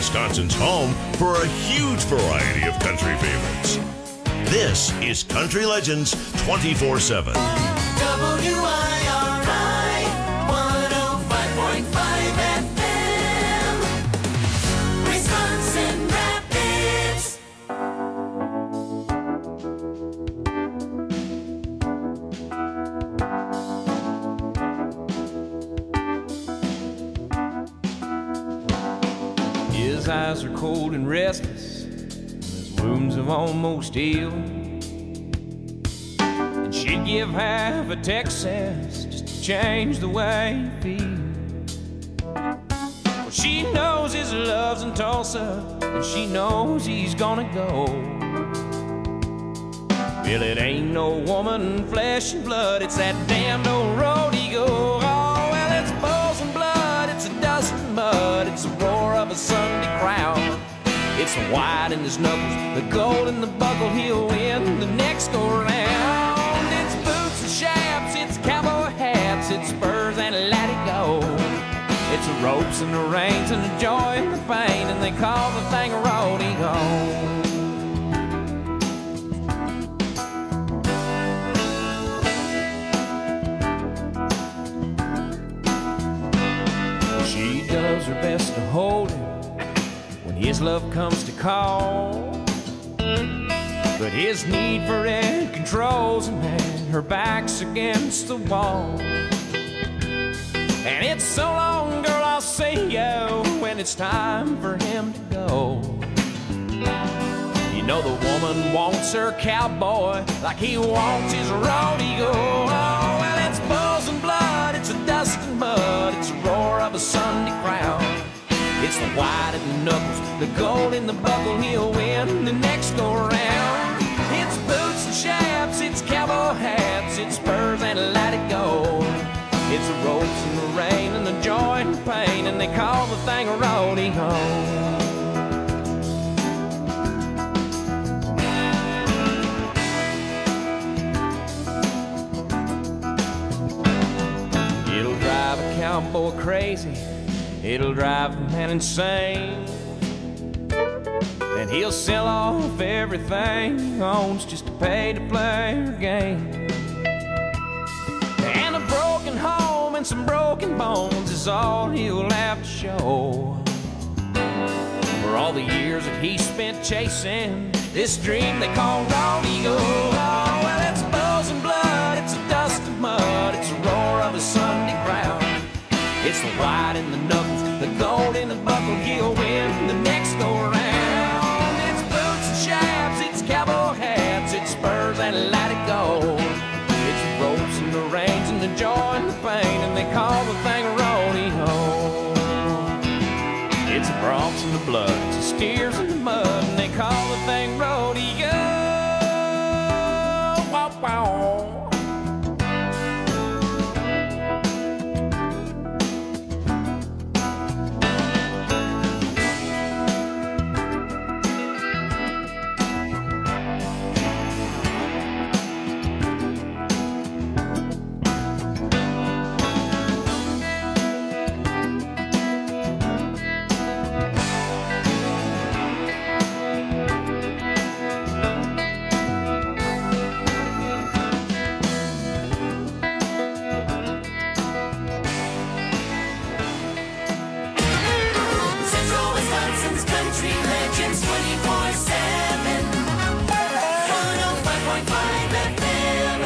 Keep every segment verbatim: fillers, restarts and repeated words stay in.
Wisconsin's home for a huge variety of country favorites. This is Country Legends twenty-four seven. W I R I one oh five point five F M, Wisconsin Rapids. His eyes are cold and restless, his wounds have almost healed. And she'd give half a Texas just to change the way he feels. Well, she knows his love's in Tulsa, and she knows he's gonna go. Well, it ain't no woman, flesh and blood, it's that damned old rodeo. Oh, well, it's bulls and blood, it's a dust and mud, it's the roar of a Sunday crowd. It's the white in his knuckles, the gold in the buckle, he'll win the next go round. It's boots and chaps, it's cowboy hats, it's spurs and let it go. It's the ropes and the reins and the joy and the pain, and they call the thing a rodeo. She does her best to hold him when his love comes to call, but his need for it controls him, and her back's against the wall. And it's so long, girl, I'll see you when it's time for him to go. You know the woman wants her cowboy like he wants his rodeo. Oh, well, it's bulls and blood, it's a dust and mud, it's the roar of a Sunday crowd. It's the white in the knuckles, the gold in the buckle, he'll win the next go round. It's boots and chaps, it's cowboy hats, it's spurs and let it go. It's the ropes and the rain and the joy and the pain, and they call the thing a rodeo. It'll drive a cowboy crazy, it'll drive a man insane. Then he'll sell off everything he owns just to pay to play her game. And a broken home and some broken bones is all he'll have to show for all the years that he spent chasing this dream they call rodeo. Oh, well, it's bulls and blood, it's a dust and mud, it's the roar of a Sunday crowd. It's the white in the knuckles, the gold in the buckle, he'll win the next go round. It's boots and chaps, it's cowboy hats, it's spurs and let it go. It's the ropes and the reins and the joy and the pain, and they call the thing a rodeo. It's the broncs and the blood, it's the steers and the mud, and they call the thing rodeo. Wow, wow. Central Wisconsin's Country Legends twenty-four seven, one oh five point five F M.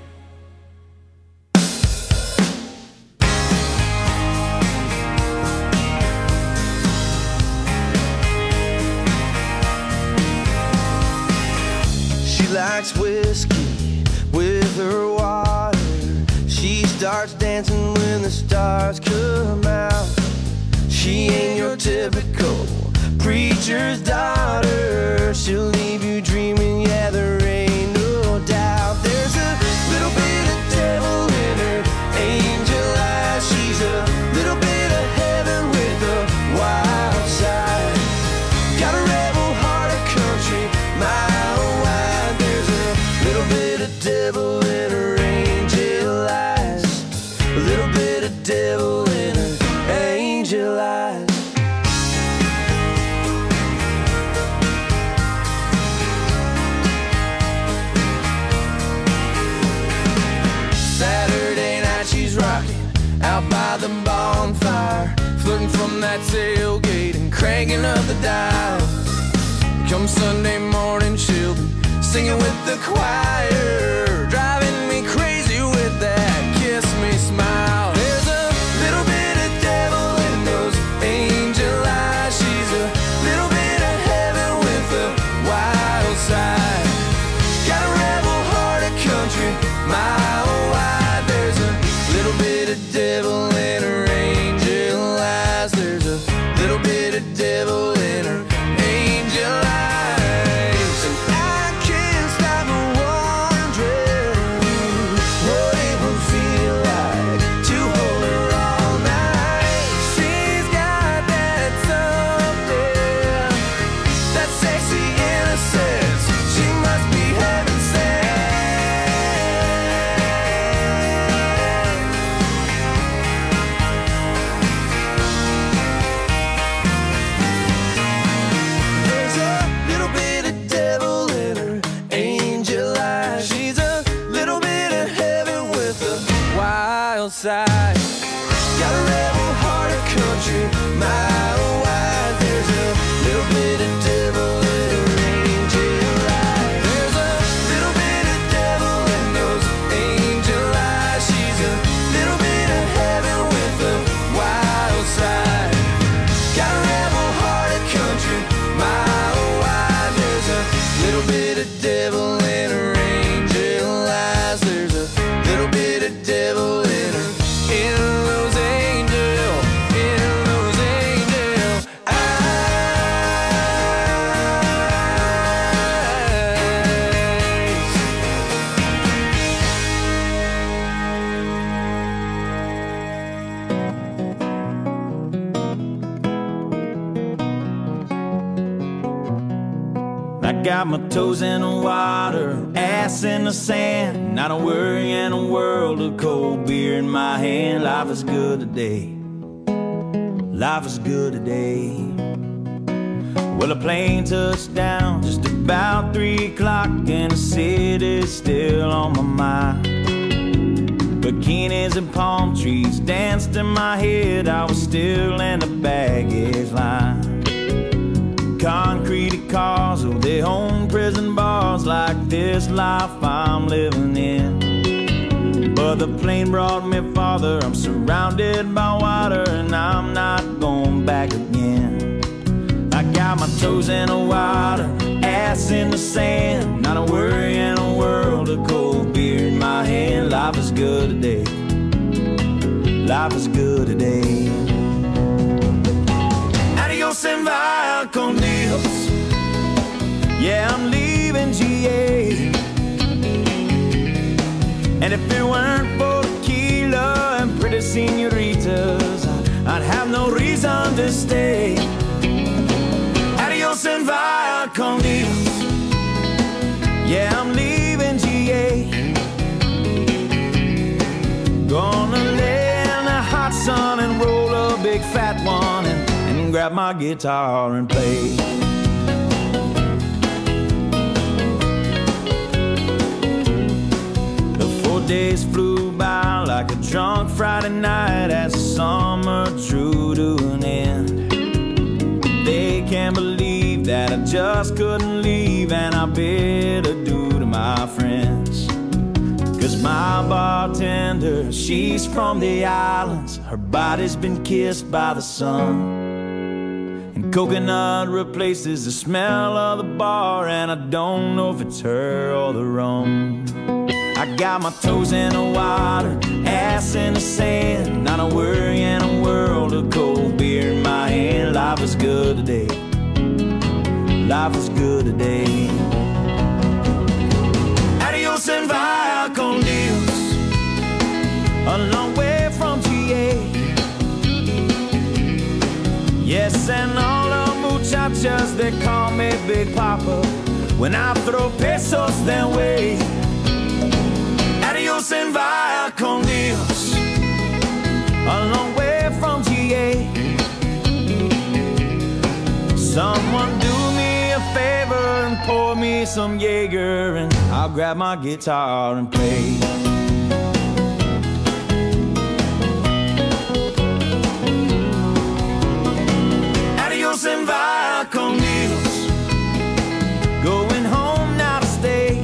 She likes whiskey with her water. She starts dancing when the stars come out. She ain't your typical preacher's daughter. She'll leave you dreaming, yeah, there ain't no doubt. There's a little bit of devil in her angel eyes. She's a little bit of heaven with a wild side. Got a rebel heart, a country mile wide. There's a little bit of devil in her angel eyes. A little bit of devil in her angel eyes. home from that tailgate and cranking up the dial. Come Sunday morning, she'll be singing with the choir, driving me crazy with that kiss me smile. There's a little bit of devil in those angel eyes. She's a little bit of heaven with a wild side. Got a rebel heart, a country mile wide. There's a little bit of devil in her angel eyes. There's a little bit of devil in her angel eyes. And I can't stop wondering what it would feel like to hold her all night. She's got that something, that sexy innocence. She must be heaven sent. There's a little bit of devil in her angel eyes. She's a little bit of heaven with a wild side. Got a rebel heart, a country mile wide. There's a little bit of devil in her angel eyes. There's a little bit of devil in those angel eyes. She's a little bit of heaven with a wild side. Got a rebel heart, a country mile wide. There's a little bit of devil in her angel eyes. There's a little bit of devil in her, in those angel, in those angel eyes. I got my toes in the water, ass in the sand. Not a worry in a world of cold beer in my hand. Life is good today. Life is good today. Well, a plane touched down just about three o'clock, and the city's still on my mind. Bikinis and palm trees danced in my head. I was still in the baggage line. Concrete cars, oh, they own prison bars like this life I'm living in. But the plane brought me farther. I'm surrounded by water and I'm not going back again. I got my toes in the water, ass in the sand. Not a worry in a world of cold beer in my hand. Life is good today. Life is good today. Adios and via con Dios. Yeah, I'm leaving G A. And if it weren't for tequila and pretty senoritas, I'd have no reason to stay. Adios and via con Dios. Yeah, I'm leaving G A. Gonna lay in the hot sun and roll a big fat one and grab my guitar and play. The four days flew by like a drunk Friday night as the summer drew to an end. They can't believe that I just couldn't leave, and I bid adieu to my friends. Cause my bartender, she's from the islands. Her body's been kissed by the sun. Coconut replaces the smell of the bar, and I don't know if it's her or the rum. I got my toes in the water, ass in the sand. Not a worry in a world of cold beer in my hand. Life is good today. Life is good today. Adios and via con Dios. A long way from G A. Yes, and all the muchachas, they call me Big Papa when I throw pesos their way. Adios and via con Dios. A long way from G A. Someone do me a favor and pour me some Jaeger, and I'll grab my guitar and play. con Dios. Going home now to stay.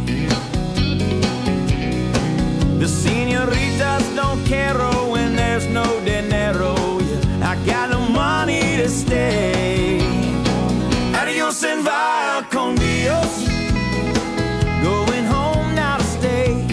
The senoritas don't care when there's no dinero. Yeah, I got no money to stay. Adios and vaya con Dios. Going home now to stay.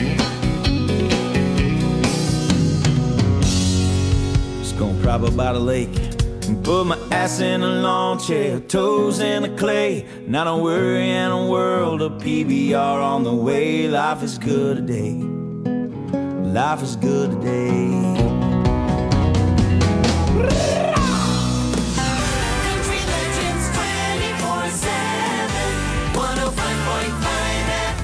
Just gonna prop up by the lake and put my ass in a lawn chair, toes in the clay. Not a worry in a world of P B R on the way. Life is good today. Life is good today. Country Legends twenty-four seven, one oh five point five F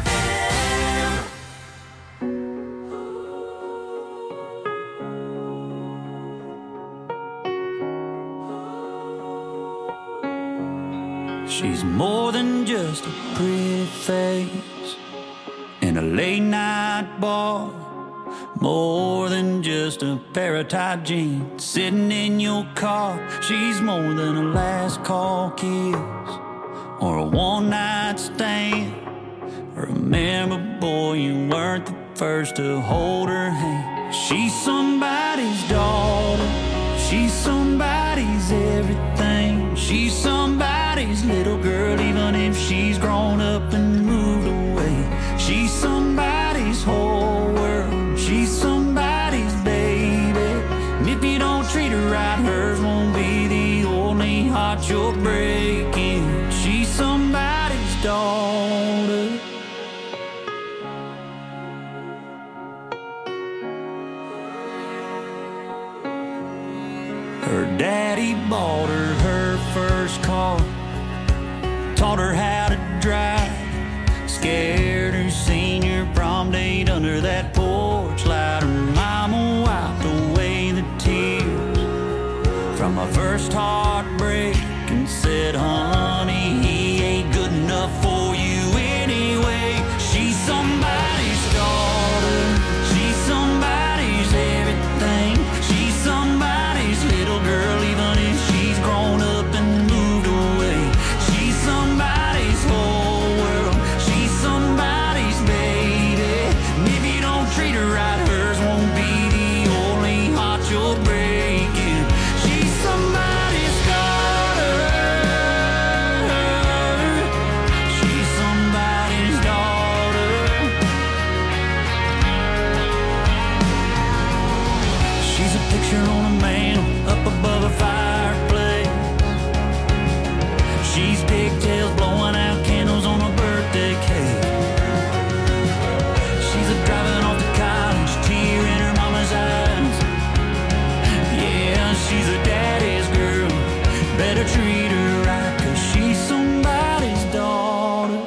M. She's more than just a pretty face in a late night bar. More than just a pair of tight jeans sitting in your car. She's more than a last call kiss or a one night stand. Remember, boy, you weren't the first to hold her hand. She's somebody's daughter. She's somebody's everything. She's somebody's little girl, even if she's grown up and moved away. She's somebody's whole world. She's somebody's baby. And if you don't treat her right, hers won't be the only heart you're breaking. She's somebody's daughter. Her daddy bought her her first car, taught her how to drive, scared her senior prom date under that porch light. Her mama wiped away the tears from her first heartbreak and said, honey, he ain't good enough for you anyway. She's somebody's daughter. She's somebody's everything. She's somebody's little girl, even if she's grown up and moved away. She's somebody's whole world. She's somebody's baby. And if you don't treat her right, hers won't be the only heart you're breaking. She's somebody's daughter. She's somebody's daughter. She's a picture on a mantle up above a fireplace. She's pigtails blowing out candles on a birthday cake. She's a driving off to college, tear in her mama's eyes. Yeah, she's a daddy's girl. Better treat her right, 'cause she's somebody's daughter.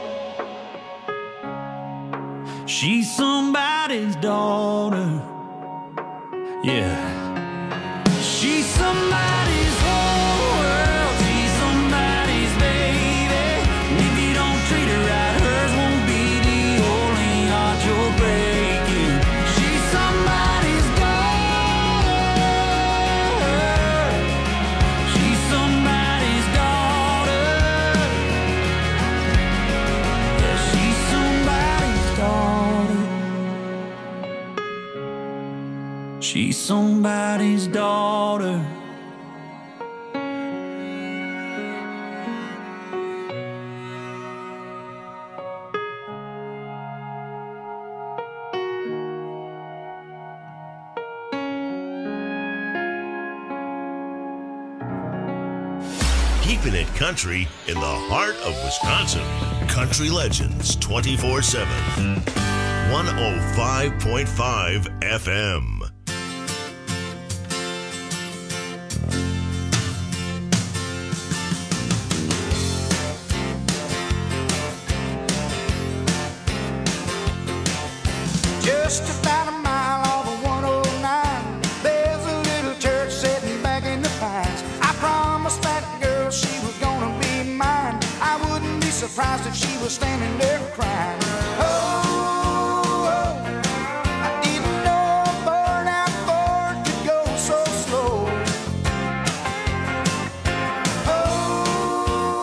She's somebody's daughter. Yeah. She's somebody's whole world. She's somebody's baby. And if you don't treat her right, hers won't be the only heart you're breaking. She's somebody's daughter. She's somebody's daughter. Yeah, she's somebody's daughter. She's somebody's daughter. Keeping it country in the heart of Wisconsin. Country Legends twenty-four seven. one oh five point five F M. Just about a mile off of one oh nine, there's a little church sitting back in the pines. I promised that girl she was gonna be mine. I wouldn't be surprised if she was standing there crying. Oh, oh, I didn't know a burnout Ford could go so slow. Oh,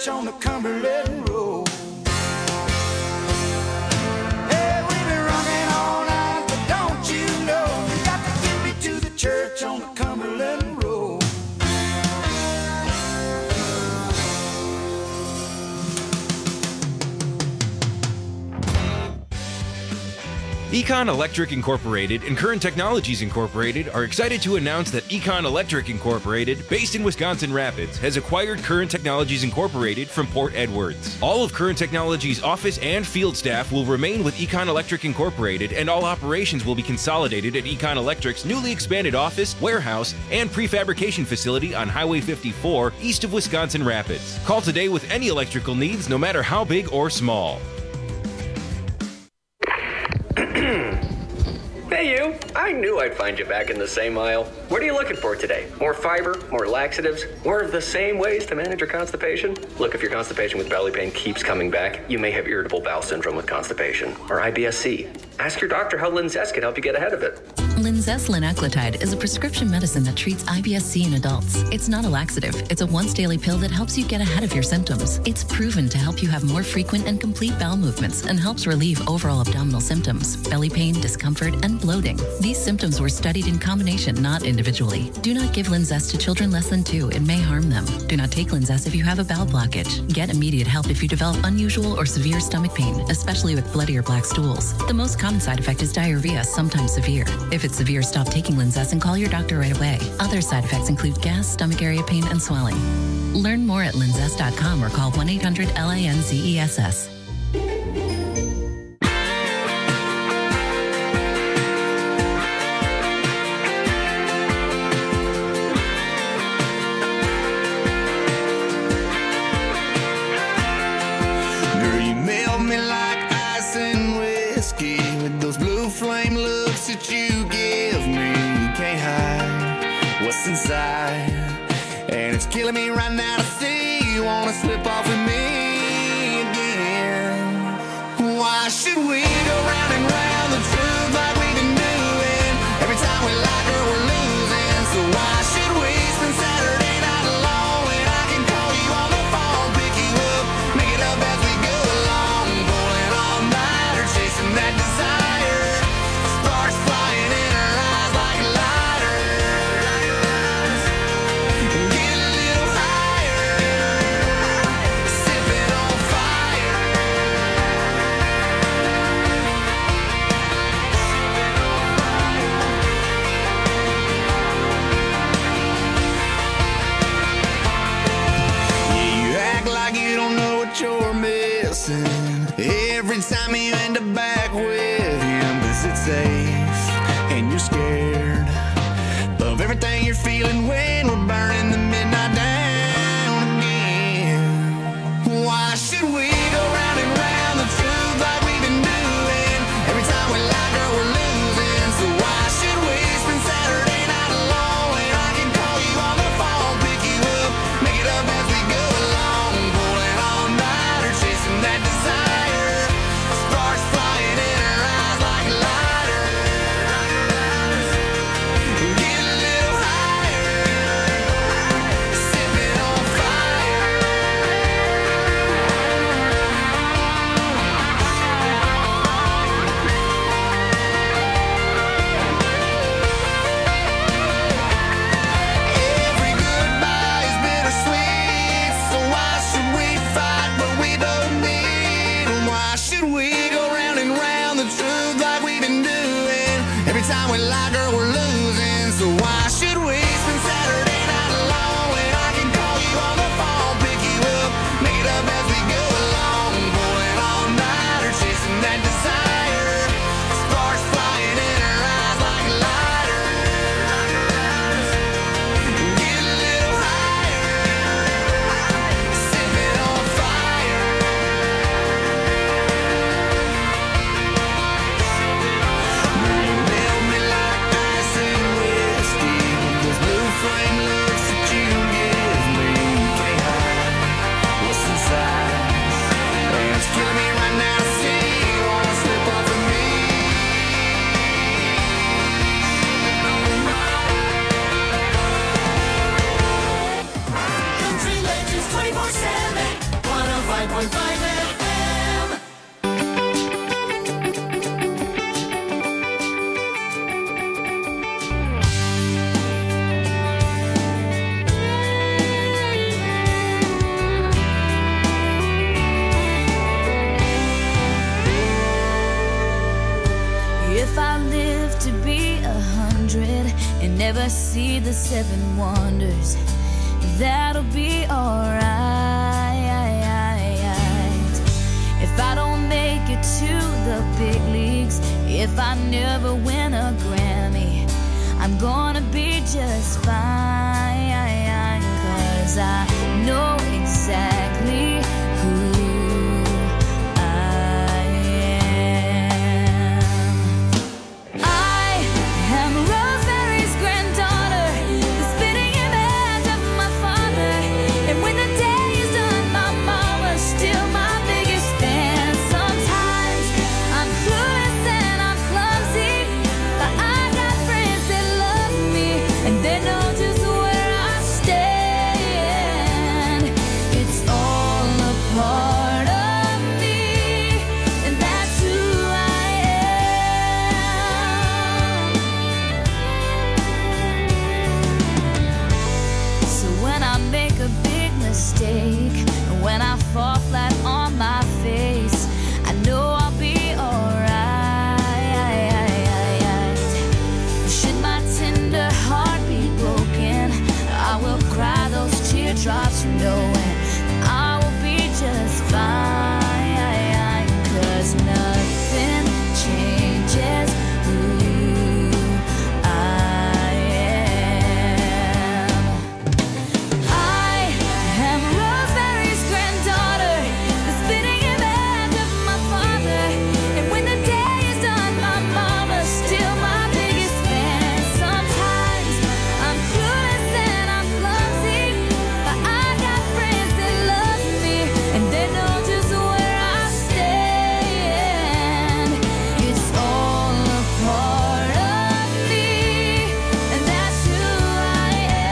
church on the Cumberland Road. Hey, we've been rocking all night, but don't you know you got to get me to the church on the Cumberland Road. Econ Electric Incorporated and Current Technologies Incorporated are excited to announce that Econ Electric Incorporated, based in Wisconsin Rapids, has acquired Current Technologies Incorporated from Port Edwards. All of Current Technologies' office and field staff will remain with Econ Electric Incorporated, and all operations will be consolidated at Econ Electric's newly expanded office, warehouse, and prefabrication facility on Highway fifty-four, east of Wisconsin Rapids. Call today with any electrical needs, no matter how big or small. Hey you, I knew I'd find you back in the same aisle. What are you looking for today? More fiber, more laxatives, more of the same ways to manage your constipation? Look, if your constipation with belly pain keeps coming back, you may have irritable bowel syndrome with constipation, or I B S C. Ask your doctor how Linzess can help you get ahead of it. Linzess linaclotide is a prescription medicine that treats I B S C in adults. It's not a laxative. It's a once-daily pill that helps you get ahead of your symptoms. It's proven to help you have more frequent and complete bowel movements and helps relieve overall abdominal symptoms, belly pain, discomfort, and bloating. These symptoms were studied in combination, not individually. Do not give Linzess to children less than two. It may harm them. Do not take Linzess if you have a bowel blockage. Get immediate help if you develop unusual or severe stomach pain, especially with bloody or black stools. The most common side effect is diarrhea, sometimes severe. If it's severe, stop taking Linzess and call your doctor right away. Other side effects include gas, stomach area pain, and swelling. Learn more at linzess dot com or call one eight hundred L I N Z E S S. Girl, you melt me like ice and whiskey with those blue flame looks that you give me. You can't hide what's inside, and it's killing me right now to see you wanna slip off with me again. Why should we go round and round the truth like we've been doing? Every time we like her, we're losing. So why should we spend Saturday night alone when I can call you on the phone, pick you up, make it up as we go along, pulling all nighter, chasing that desire, sparks flying in our eyes like lighters. Get a little higher, sipping on fire. Yeah, you act like you don't know what you're missing every time you end up back with him, 'cause it's safe and you're scared of everything you're feeling when we're burning the midnight down again. Why should we go round and round the truth like we've been doing? Every time we like her, we're losing. So why should we spend Saturday night alone when I can call you on the phone, pick you up, make it up as we go along, pulling all nighter, chasing that desire, sparks flying in our eyes like lighters. Get a little higher, sipping on fire. point five F M. If I live to be a hundred and never see the seven wonders, that'll be alright. If I don't make it to the big leagues, if I never win a Grammy, I'm gonna be just fine. 'Cause I know exactly who when I fall flat on my face, I know I'll be alright. Should my tender heart be broken, I will cry those teardrops knowing I will be just fine. 'Cause nothing changes who I am. I am Rosemary's granddaughter, the spitting image of my father. And when the day is done, my mama's still my biggest fan. Sometimes I'm clueless and I'm clumsy, but I got friends that love me, and they know just where I stand. It's all a part of me, and that's who I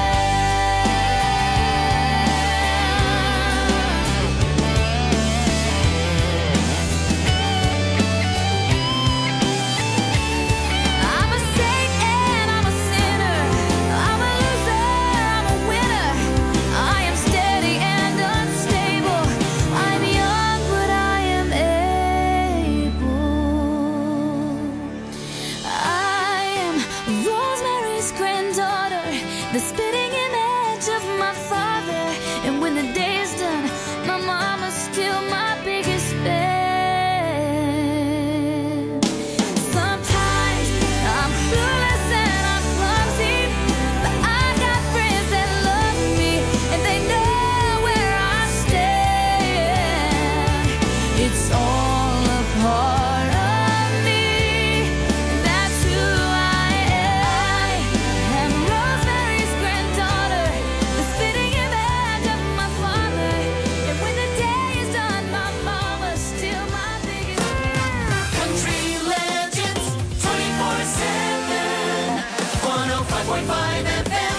I'm a saint and I'm a sinner. I'm a loser, I'm a winner. I am steady and unstable. I'm young, but I am able. I am Rosemary's granddaughter, the spitting image of my father. And when the day is done, my mama's still my biggest fan. Sometimes I'm clueless and I'm clumsy, but I got friends that love me, and they know where I stand. It's all a part of me, and that's who I am. I'm Rosemary's granddaughter, the spitting image of my father. And when the day is done, my mama's still my biggest fan. Country Legends twenty-four seven. one oh five point five F M.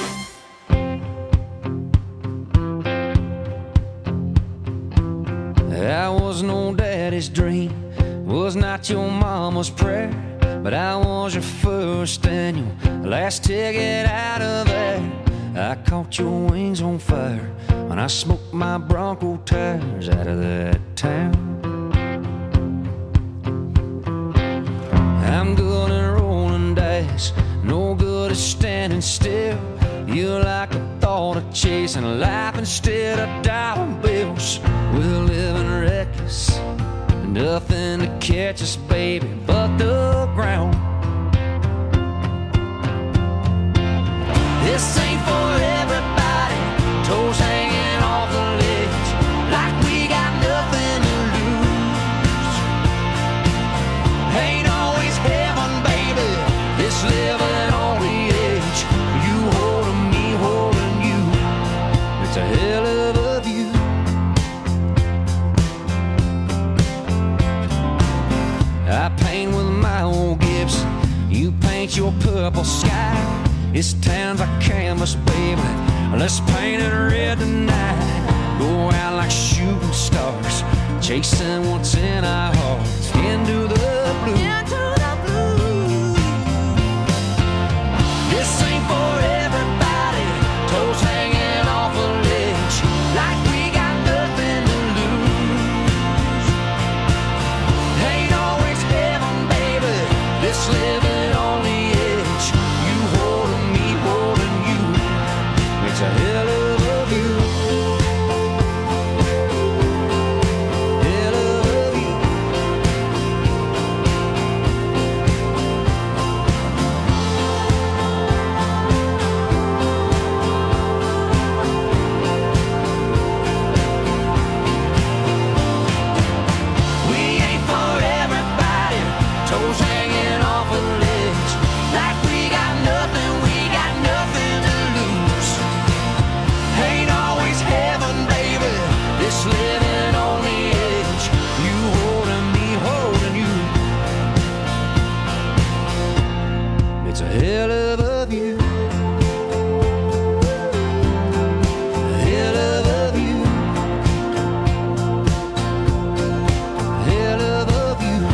I was no daddy's dream, was not your mama's prayer, but I was your first and your last ticket out of there. I caught your wings on fire when I smoked my Bronco tires out of that town. I'm good at rolling dice, no good at standing still. You're like the thought of chasing life instead of dollar bills. We're living reckless, nothing to catch us, baby, but the ground. This ain't for everybody, toes hanging off the ledge, like we got nothing to lose. Ain't always heaven, baby, this living on the edge. You holding me, holding you, it's a hell of a view. I paint with my old Gibson, you paint your purple sky. This town's a canvas, baby, let's paint it red tonight. Go out like shooting stars, chasing what's in our hearts into the blue. Into the blue. This ain't for everybody. Toes hanging off a ledge like we got nothing to lose. Ain't always heaven, baby. This living on the edge. You holding me, holding you. It's a hell of a view. Living on the edge, you holding me, holding you. It's a hell of a view. A hell of a view. A hell of a view.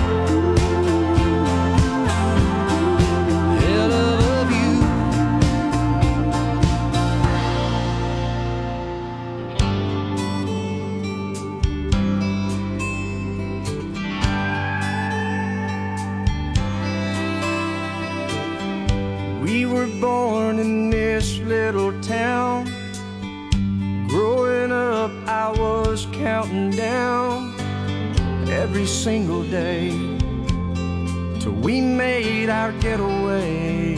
A hell of a view. We were born in this little town. Growing up, I was counting down every single day till we made our getaway.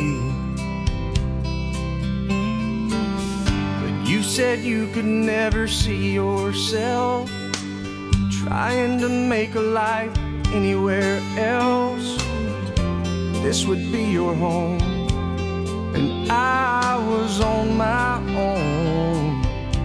But you said you could never see yourself trying to make a life anywhere else. This would be your home. And I was on my own.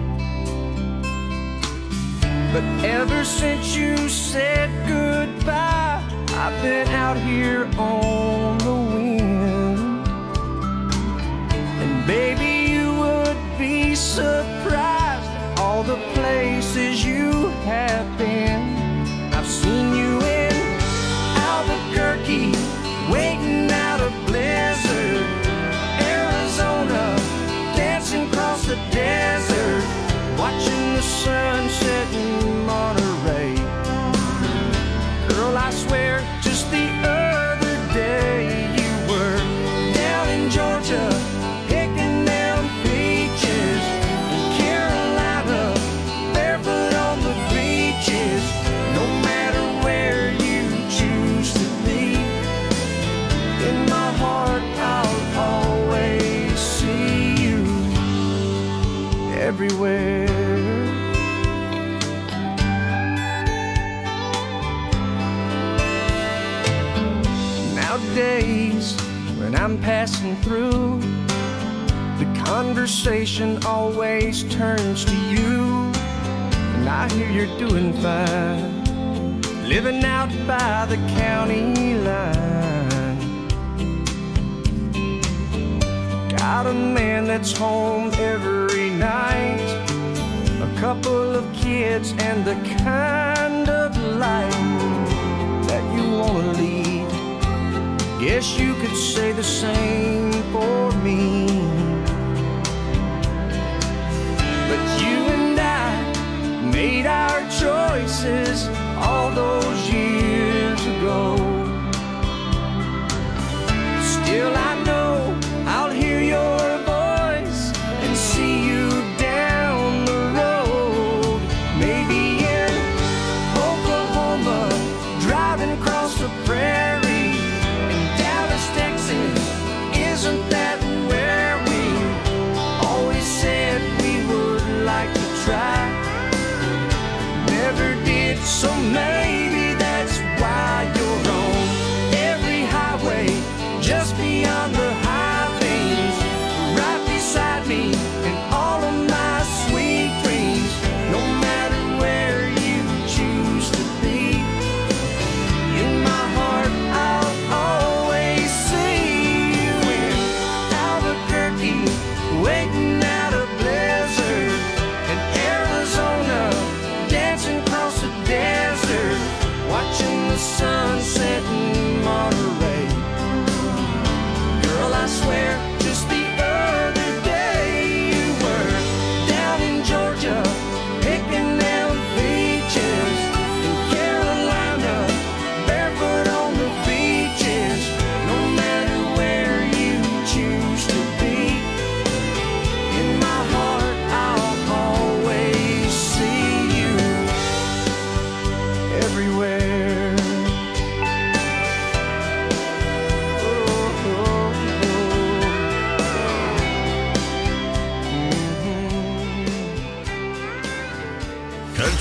But ever since you said goodbye, I've been out here on the wind. And baby, you would be surprised at all the places you have been. I've seen you in Albuquerque, waiting out a blizzard, Arizona, dancing across the desert, watching the sun set in Monterey. Girl, I swear, just the other day you were down in Georgia, picking down peaches, in Carolina, barefoot on the beaches. No matter where you choose to be, in my heart I'll always see you everywhere. Nowadays, when I'm passing through, the conversation always turns to you. And I hear you're doing fine, living out by the county line. Got a man that's home every night, a couple of kids, and the kind of life that you wanna lead. Guess you could say the same for me. But you and I made our choices all those years ago. Still I know I'll hear your voice and see you down the road. Maybe in Oklahoma, driving across the prairie. In Dallas, Texas, isn't that where we always said we would like to try? Never did, so maybe that's why you're on every highway, just beyond the high things, right beside me in all of my sweet dreams. No matter where you choose to be, in my heart I'll always see you in Albuquerque, waiting out a blizzard, in Arizona, dancing across the desert.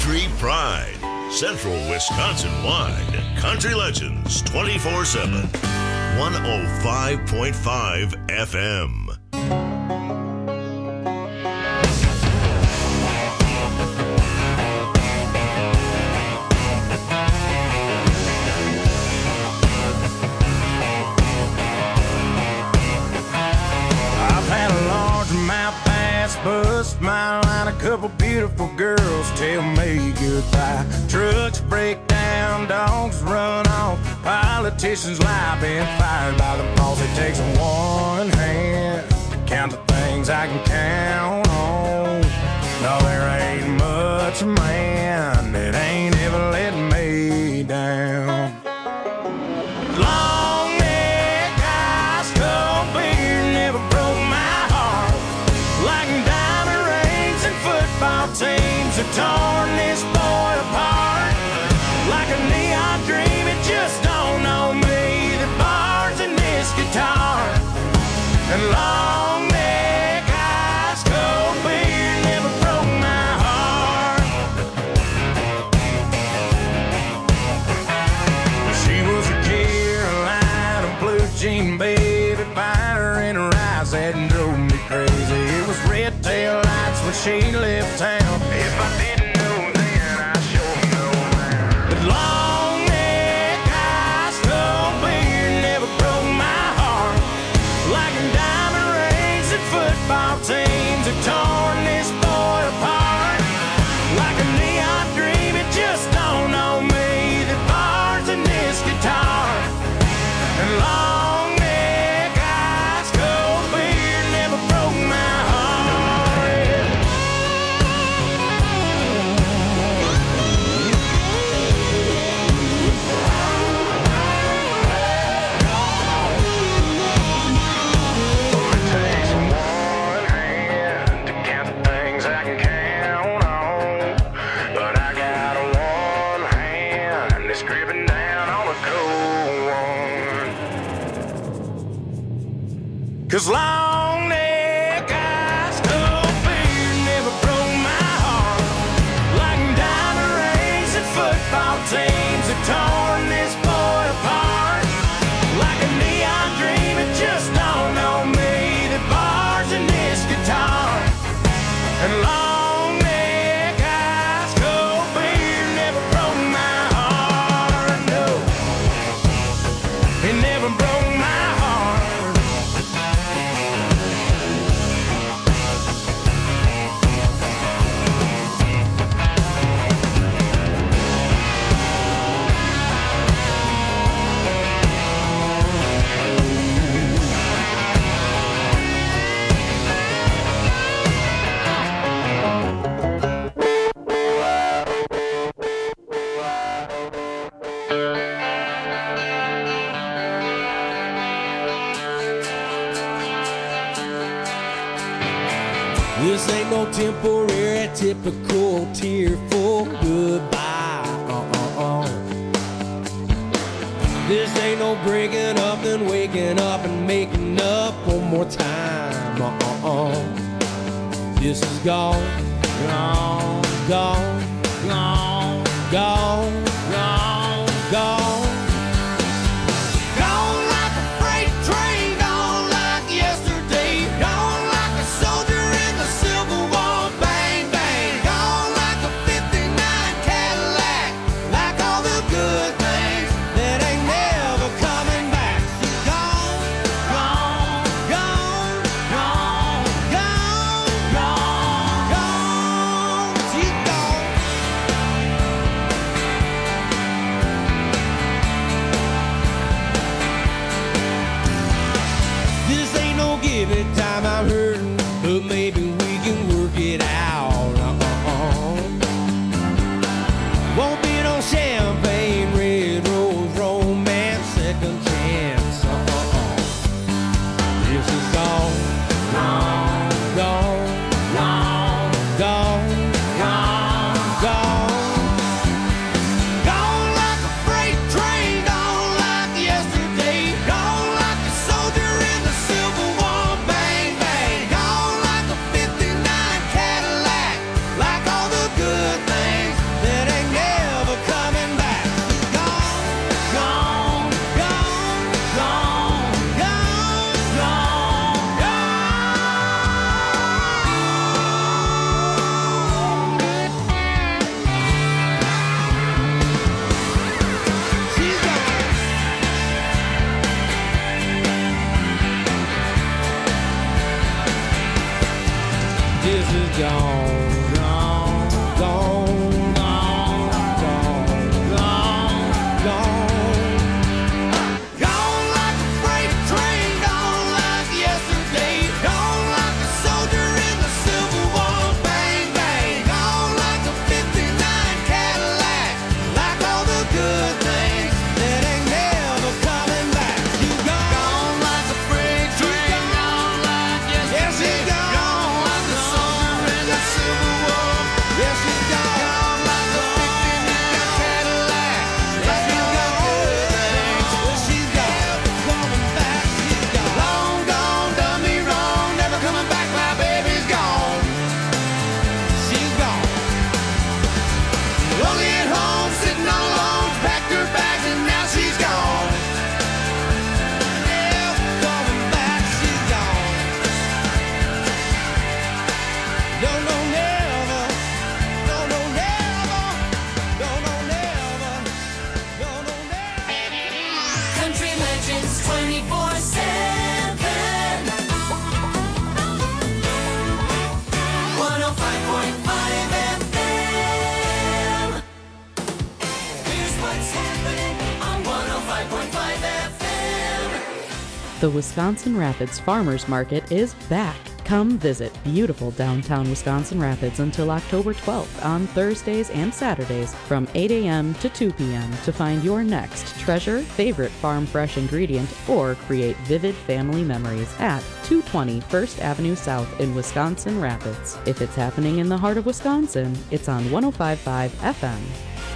Country Pride. Central Wisconsin-wide. Country Legends twenty-four seven. one oh five point five F M. Bust my line, a couple beautiful girls tell me goodbye. Trucks break down, dogs run off, politicians lie, been fired by the boss. It takes one hand to count the things I can count on. No, there ain't much man that ain't ever let me down. Long neck, ice cold beer never broke my heart like diamond rings and football teams have torn this boy apart. Like a neon dream, it just don't know me. The bars in this guitar and long neck, ice cold beer never broke my heart. She was a Carolina blue jean baby, fire in her eyes that drove me crazy. It was red tail lights when she left town. If I didn't know then, I sure know now. But long neck, ice cold beer never broke my heart. Like diamond rings and football teams have torn this boy apart. Like a neon dream, it just don't know me. The bars in this guitar and long neck, ice cold beer never broke my heart. It takes one hand to count the things I can count on, but I got one hand that's gripping down on a cold one. Cause long neck, ice cold beer never broke my heart. Like diamond rings and football teams have torn this boy apart. Like a neon dream, it just don't know me. The bars in this guitar and long neck, ice cold beer never broke my heart. No, it never broke my heart. This ain't no temporary, typical tearful goodbye. Uh-uh-uh. This ain't no breaking up and waking up and making up one more time. Uh-uh-uh. This is gone, gone, gone, gone, gone, gone, gone. Gone like a freight train, gone like yesterday. Gone like a soldier in the Civil War, bang, bang. Gone like a fifty-nine Cadillac, like all the good things that ain't never coming back. Gone, gone, gone, gone, gone, gone, gone. She's gone. This ain't no give it time, I'm hurting, but maybe we can work it out. Uh-uh-uh. Won't be no champagne, red rose, romance, second chance. Uh-uh-uh. This is gone, gone, gone, gone, gone, gone, gone. Gone like a freight train, gone like yesterday. Gone like a soldier in the Civil War, bang, bang. Gone like a fifty-nine Cadillac, like all the good things The Wisconsin Rapids Farmers Market is back. Come visit beautiful downtown Wisconsin Rapids until October twelfth on Thursdays and Saturdays from eight a.m. to two p.m. to find your next treasure, favorite farm fresh ingredient, or create vivid family memories at two twenty First Avenue South in Wisconsin Rapids. If it's happening in the heart of Wisconsin, it's on one oh five point five F M.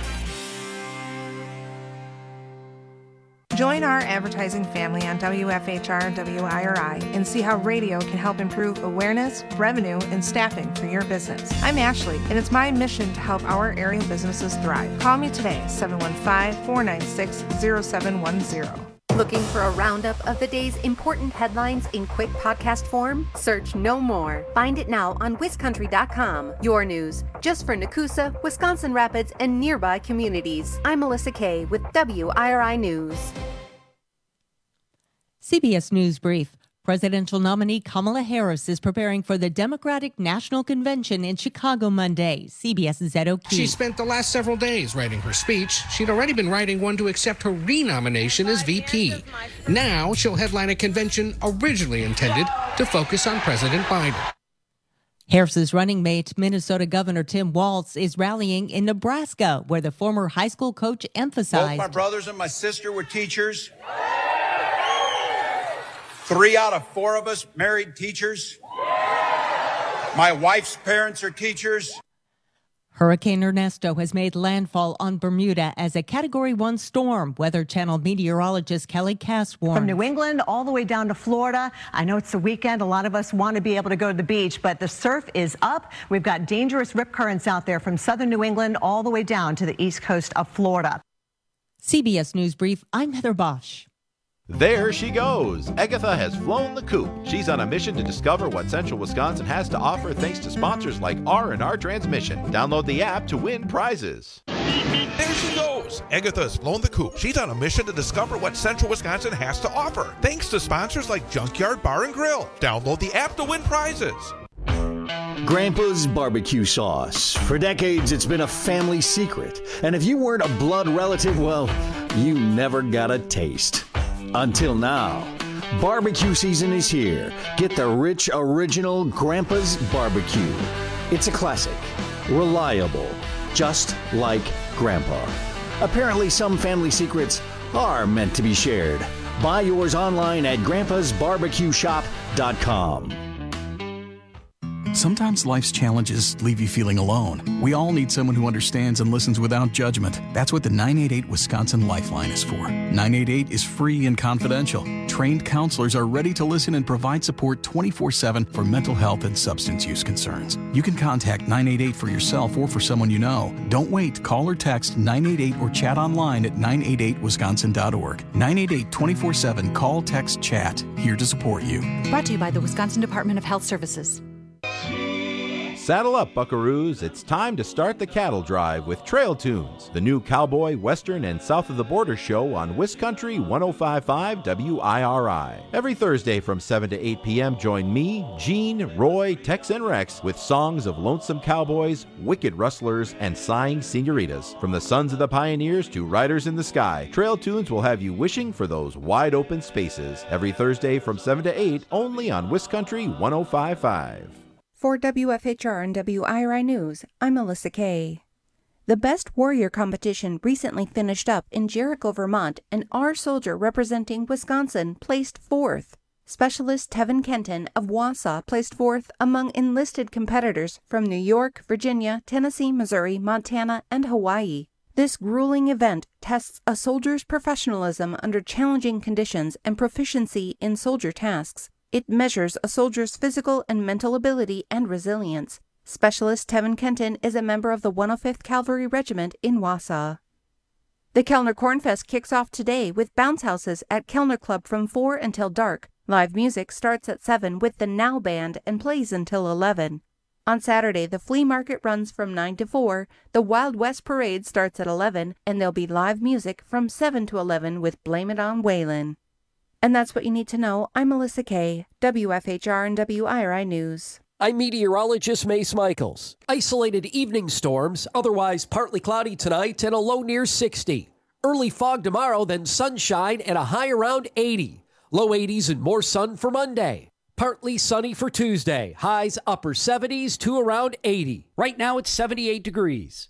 Join our advertising family on W F H R and W I R I and see how radio can help improve awareness, revenue, and staffing for your business. I'm Ashley, and it's my mission to help our area businesses thrive. Call me today, seven one five, four nine six, zero seven one zero. Looking for a roundup of the day's important headlines in quick podcast form? Search no more. Find it now on wiscountry dot com. Your news, just for Nakusa, Wisconsin Rapids, and nearby communities. I'm Melissa Kay with W I R I News. C B S News Brief. Presidential nominee Kamala Harris is preparing for the Democratic National Convention in Chicago Monday. CBS's Ed O'Keefe. She spent the last several days writing her speech. She'd already been writing one to accept her renomination as V P. Now she'll headline a convention originally intended to focus on President Biden. Harris's running mate, Minnesota Governor Tim Walz, is rallying in Nebraska, where the former high school coach emphasized. Both my brothers and my sister were teachers. Three out of four of us married teachers. My wife's parents are teachers. Hurricane Ernesto has made landfall on Bermuda as a Category one storm. Weather Channel meteorologist Kelly Cass warns. From New England all the way down to Florida. I know it's the weekend. A lot of us want to be able to go to the beach, but the surf is up. We've got dangerous rip currents out there from southern New England all the way down to the east coast of Florida. C B S News Brief, I'm Heather Bosch. There she goes. Agatha has flown the coop. She's on a mission to discover what Central Wisconsin has to offer thanks to sponsors like R and R Transmission. Download the app to win prizes. There she goes. Agatha has flown the coop. She's on a mission to discover what Central Wisconsin has to offer thanks to sponsors like Junkyard Bar and Grill. Download the app to win prizes. Grandpa's barbecue sauce. For decades, it's been a family secret. And if you weren't a blood relative, well, you never got a taste. Until now. Barbecue season is here. Get the rich, original Grandpa's Barbecue. It's a classic, reliable, just like Grandpa. Apparently, some family secrets are meant to be shared. Buy yours online at grandpas barbecue shop dot com. Sometimes life's challenges leave you feeling alone. We all need someone who understands and listens without judgment. That's what the nine eight eight Wisconsin Lifeline is for. nine eight eight is free and confidential. Trained counselors are ready to listen and provide support twenty-four seven for mental health and substance use concerns. You can contact nine eight eight for yourself or for someone you know. Don't wait. Call or text nine eight eight or chat online at nine eight eight wisconsin dot org. nine eight eight twenty-four seven. Call, text, chat. Here to support you. Brought to you by the Wisconsin Department of Health Services. Saddle up, buckaroos. It's time to start the cattle drive with Trail Tunes, the new cowboy, western, and south of the border show on Wiscountry one oh five point five W I R I. Every Thursday from seven to eight p.m., join me, Gene, Roy, Tex, and Rex with songs of lonesome cowboys, wicked rustlers, and sighing senoritas. From the sons of the pioneers to riders in the sky, Trail Tunes will have you wishing for those wide open spaces. Every Thursday from seven to eight, only on Wiscountry one oh five point five. For W F H R and W I R I News, I'm Melissa Kay. The Best Warrior competition recently finished up in Jericho, Vermont, and our soldier representing Wisconsin placed fourth. Specialist Tevin Kenton of Wausau placed fourth among enlisted competitors from New York, Virginia, Tennessee, Missouri, Montana, and Hawaii. This grueling event tests a soldier's professionalism under challenging conditions and proficiency in soldier tasks. It measures a soldier's physical and mental ability and resilience. Specialist Tevin Kenton is a member of the one oh fifth Cavalry Regiment in Wausau. The Kellner Cornfest kicks off today with bounce houses at Kellner Club from four until dark. Live music starts at seven with the Now Band and plays until eleven. On Saturday, the flea market runs from nine to four, the Wild West Parade starts at eleven, and there'll be live music from seven to eleven with Blame It on Waylon. And that's what you need to know. I'm Melissa Kay, W F H R and W I R I News. I'm meteorologist Mace Michaels. Isolated evening storms, otherwise partly cloudy tonight and a low near sixty. Early fog tomorrow, then sunshine and a high around eighty. Low eighties and more sun for Monday. Partly sunny for Tuesday. Highs upper seventies to around eighty. Right now it's seventy-eight degrees.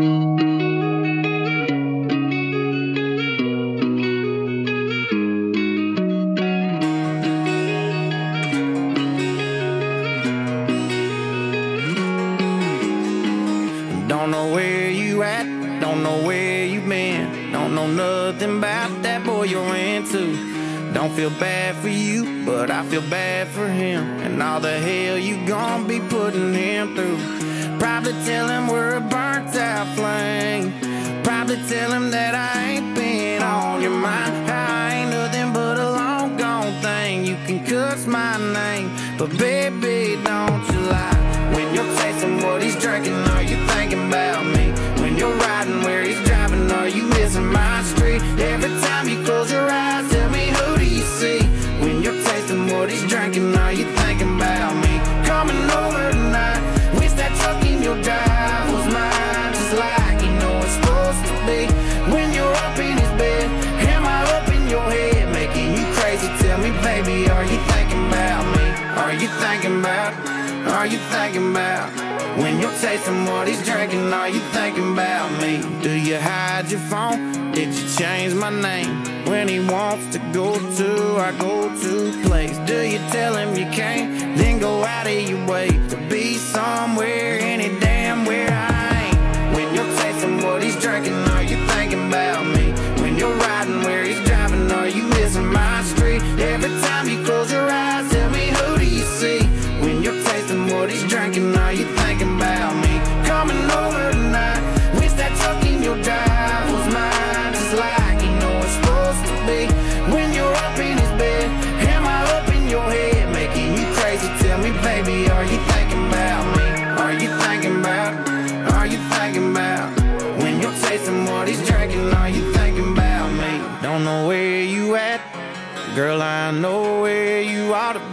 Don't know where you at, don't know where you been, don't know nothing about that boy you're into. Don't feel bad for you, but I feel bad for him, and all the hell you gon' be putting him through. Probably tell him we're a burnt out flame, probably tell him that I ain't been on your mind. I ain't nothing but a long gone thing, you can cuss my name, but baby don't you lie. When you're tasting what he's drinking, are you thinking about me? When you're riding where he's driving, are you missing my street? Every time you close your eyes, tell me who do you see? When you're tasting what he's drinking, are you thinking about me? Coming over tonight, wish that truck in your drive was mine, just like you know it's supposed to be. When you're up in his bed, am I up in your head, making you crazy? Tell me, baby, are you thinking about me? Are you thinking about, are you thinking about? When you're tasting what he's drinking, are you thinking about me? Do you hide your phone? Did you change my name? When he wants to go to our go-to place, do you tell him you can't? Then go out of your way to be somewhere, any damn where I ain't. When you're tasting what he's drinking, are you thinking about me? When you're riding where he's driving, are you missing my street? Every time you close your eyes, tell me who do you see? When you're tasting what he's drinking, are you thinking about me? Coming over tonight, wish that truck in your drive was mine, just like you know it's supposed to be. When you're up in his bed, am I up in your head, making you crazy? Tell me, baby, are you thinking about me? Are you thinking about, are you thinking about? When you're tasting what he's drinking, are you thinking about me? Don't know where you at, girl, I know where you ought to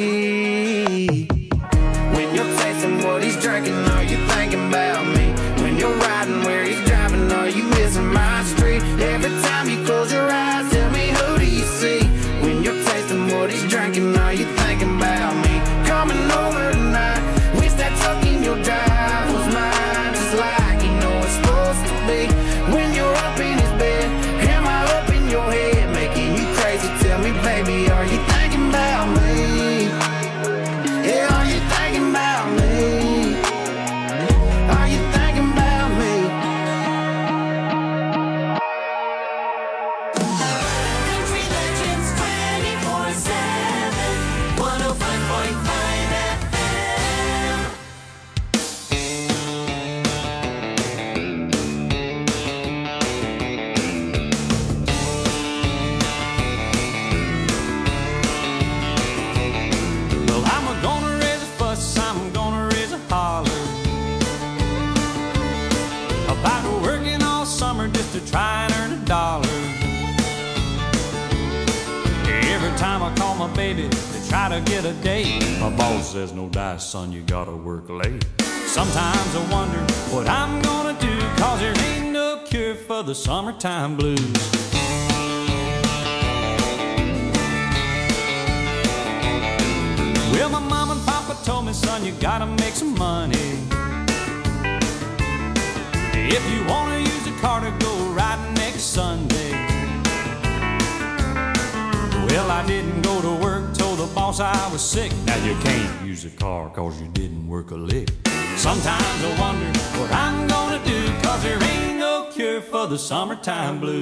be. When you're tasting what he's drinking, are you thinking about me? When you're riding where he's driving, are you missing my street? Every time you close your eyes, tell me who do you see? When you're tasting what he's drinking, are you thinking about me? Coming over tonight, wish that truck in your drive was mine, just like you know it's supposed to be. When you're up in his bed, am I up in your head, making you crazy? Tell me, baby, are you thinking about me? Yeah, are you thinking about me? Are you thinking about me? Country Legends twenty-four seven, one oh five point five F M. Well, I'm gonna raise a fuss, I'm gonna raise a holler about working all summer just to try and earn a dollar. Every time I call my baby to try to get a date, my boss says, no dice, son, you gotta work late. Sometimes I wonder what I'm gonna do, cause there ain't no cure for the summertime blues. Well, my mom and papa told me, son, you gotta make some money. If you wanna use a car to go riding next Sunday. Well, I didn't go to work, told the boss I was sick. Now you can't use a car cause you didn't work a lick. Sometimes I wonder what I'm gonna do, cause there ain't no cure for the summertime blues.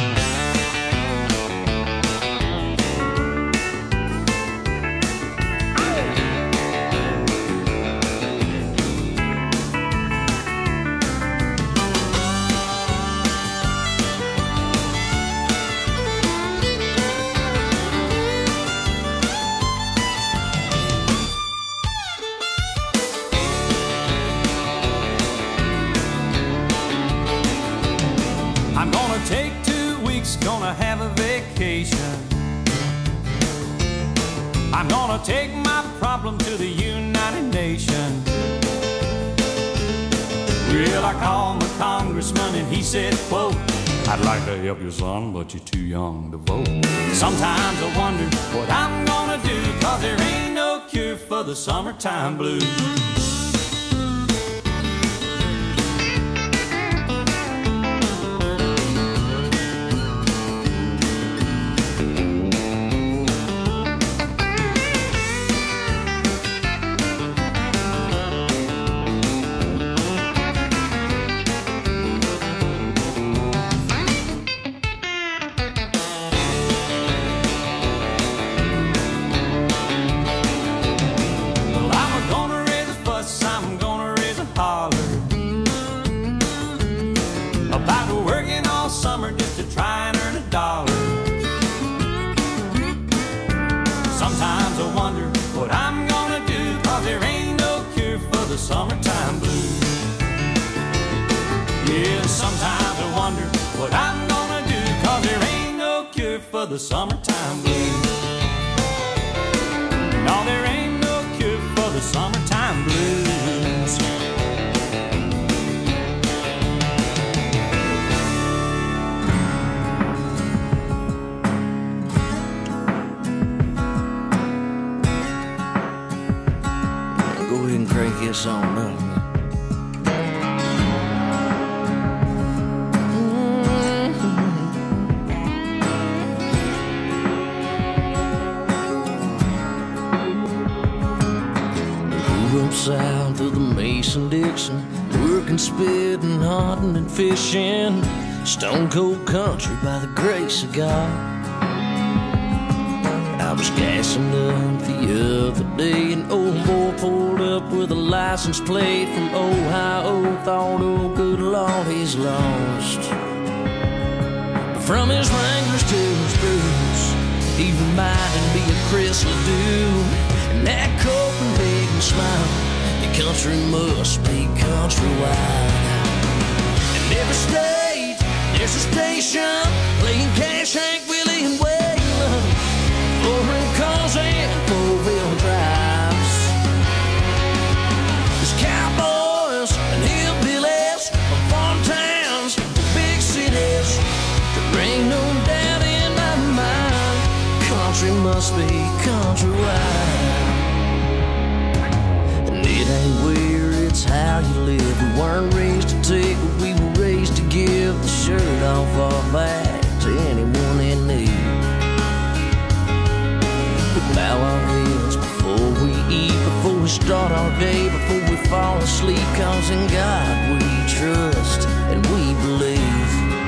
I'm gonna take two weeks, gonna have a vacation. I'm gonna take my problem to the United Nations. Well, I called my congressman and he said, quote, I'd like to help you, son, but you're too young to vote. Sometimes I wonder what I'm gonna do, cause there ain't no cure for the summertime blues. Summertime blues. Yeah, sometimes I wonder what I'm gonna do, cause there ain't no cure for the summertime blues. No, there ain't no cure for the summertime blues. Go ahead and crank this on up. Grew up south of the Mason-Dixon, working, spitting, hunting, and fishing. Stone cold country by the grace of God. I was gassing up the other day, an old boy pulled up with a license plate from Ohio. Thought, oh good Lord, he's lost. But from his Wranglers to his boots, he reminded me of Chris Ledoux. And that Copenhagen smile, your country must be countrywide. In every state, there's a station playing Cash, Hank Willie, and Waylon. Four-ring cars and four-wheel drives. There's cowboys and hillbillies from farm towns to big cities. There ain't no doubt in my mind, country must be countrywide. And it ain't where, it's how you live. We weren't raised to take, but we were raised to give the shirt off our back to anyone in need. Bow our heads before we eat, before we start our day, before we fall asleep, cause in God we trust and we believe.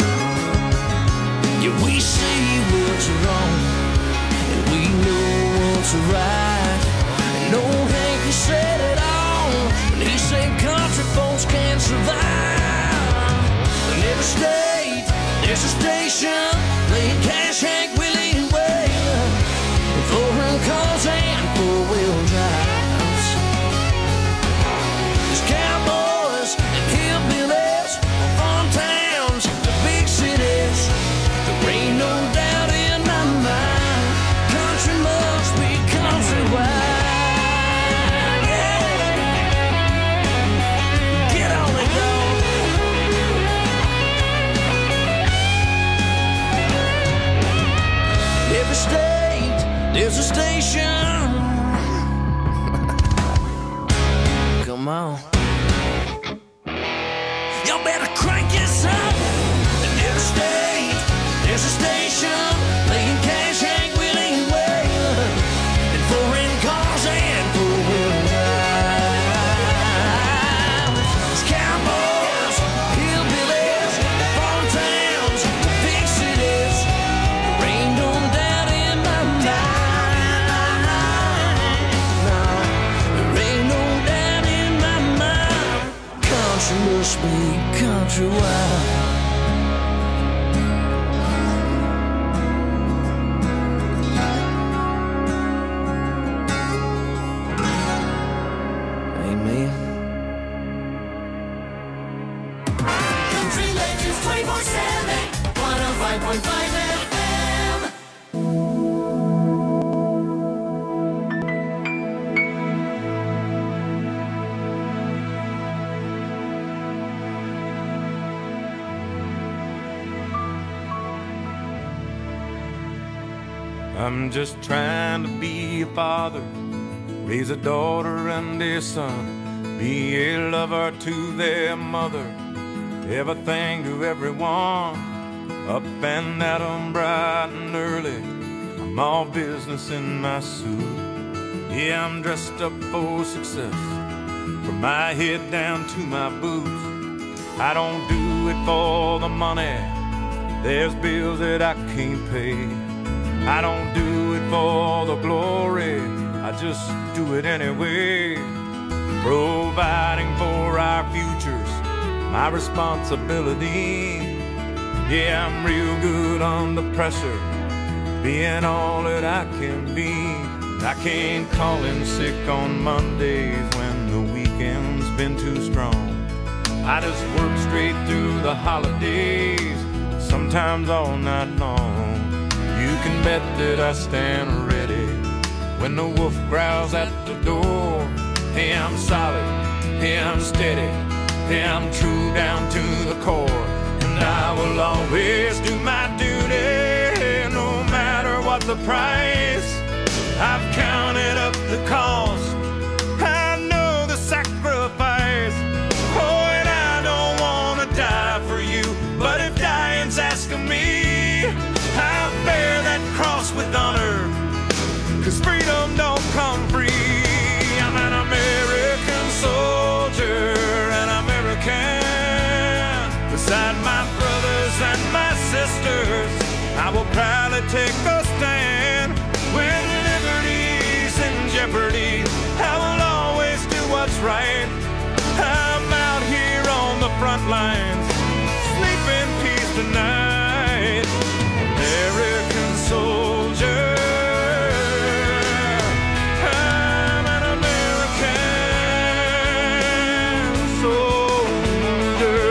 Yeah, we see what's wrong and we know what's right. And old Hank, he said it all, and he said country folks can't survive. In every state, there's a station playing Cash, Hank Willie, and Waylon. Four-wheel cars and four-wheel drives. There's cowboys and hillbillies, farm towns to big cities. There ain't no doubt in my mind, country must be countrywide. Yeah. Get on it, dog. Every state, there's a station. Come on. Y'all better crank this up. In every state, there's a station playing Cash, Hank Willie, and Waylon. And foreign cars and four-wheel drives. There's cowboys, hillbillies, farm towns, big cities. There ain't no doubt in my mind. No, there ain't no doubt in my mind. Country must be countrywide. Amen. Country Legends twenty-four seven, one oh five point five F M. I'm just trying to be a father, raise a daughter and a son, be a lover to their mother, everything to everyone, up and at 'em bright and early. I'm all business in my suit. Yeah, I'm dressed up for success, from my head down to my boots. I don't do it for the money, there's bills that I can't pay. I don't do it for the glory, I just do it anyway. Providing for our futures, my responsibility. Yeah, I'm real good under pressure, being all that I can be. I can't call in sick on Mondays when the weekend's been too strong. I just work straight through the holidays, sometimes all night long. You can bet that I stand ready when the wolf growls at the door. Hey, I'm solid, hey, I'm steady, hey, I'm true down to the core. And I will always do my duty, no matter what the price. I've counted up the cost, I know the sacrifice. Oh, and I don't want to die for you, but if dying's asking me, I'll bear that cross with honor, 'cause freedom don't come free. I'm an American soldier, an American. Beside my brothers and my sisters, I will proudly take a stand. When liberty's in jeopardy, I will always do what's right. I'm out here on the front lines, sleep in peace tonight. American soldier, I'm an American soldier.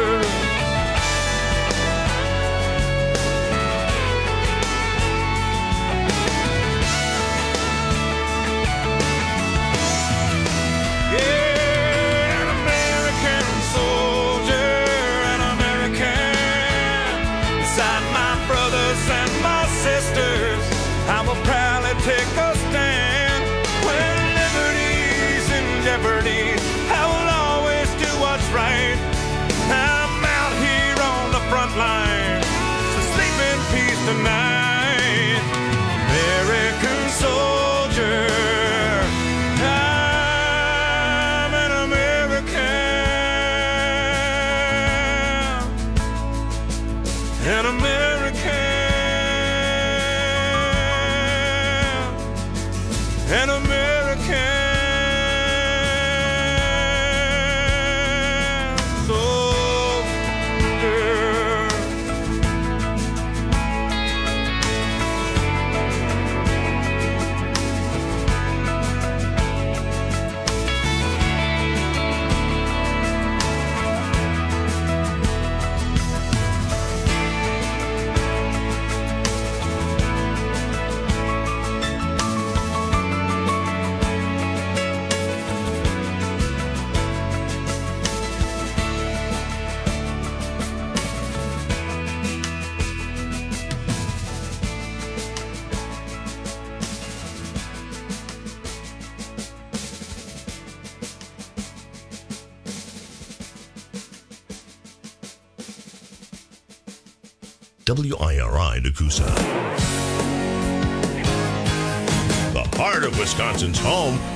Yeah, an American soldier, an American. Beside my brothers and my sisters, I will proudly take a stand. When liberty's in jeopardy, I will always do what's right. I'm out here on the front line, so sleep in peace tonight. American soldier, I'm an American, an American, an American soldier. W I R I Nakusa. The heart of Wisconsin's home